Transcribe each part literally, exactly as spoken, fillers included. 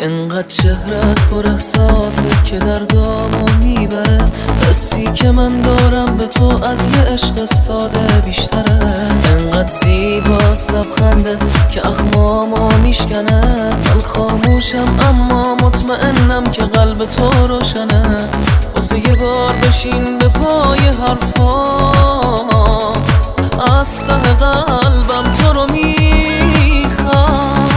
انقدر چهرت پر احساسه که دردامو میبره. حسی که من دارم به تو از یه عشق ساده بیشتره. انقدر زیباست لبخنده که اخمامو میشکنه. من خاموشم اما مطمئنم که قلب تو روشنه. واسه یه بار بشین به پای حرفام، از ته قلبم تو رو میخوام.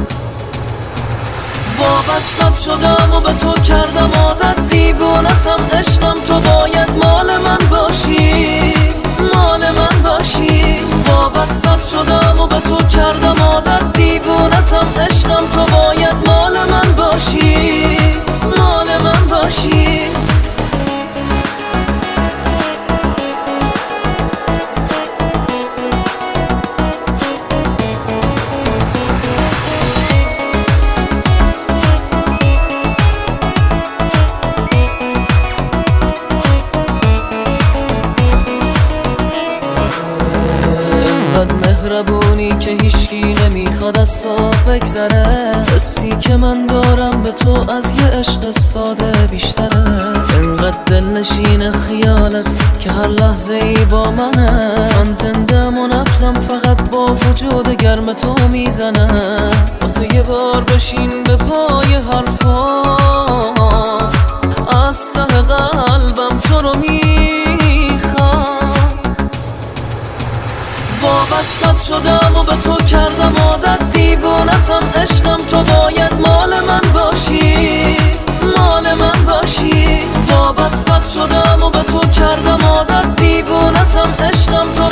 وابستت شدم و به تو کردم عادت، دیوونتم عشقم، تو باید مال من باشی، مال من باشی. وابستت شدم و به تو کردم عادت، دیوونتم عشقم، تو باید مال من باشی، مال من باشی. مهربونی که هیچکی نمیخواد از تو بگذره. حسی که من دارم به تو از یه عشق ساده بیشتره. انقدر دلنشین خیالت که هر لحظه ای با منه. من زندم و نبضم فقط با وجود گرم تو میزنه. واسه یه بار بشین به پای حرفام، از ته قلبم تو رو میخوام. وابستت شدم و به تو کردم عادت، دیوونتم عشقم، تو باید مال من باشی، مال من باشی. وابستت شدم و به تو کردم عادت، دیوونتم عشقم، تو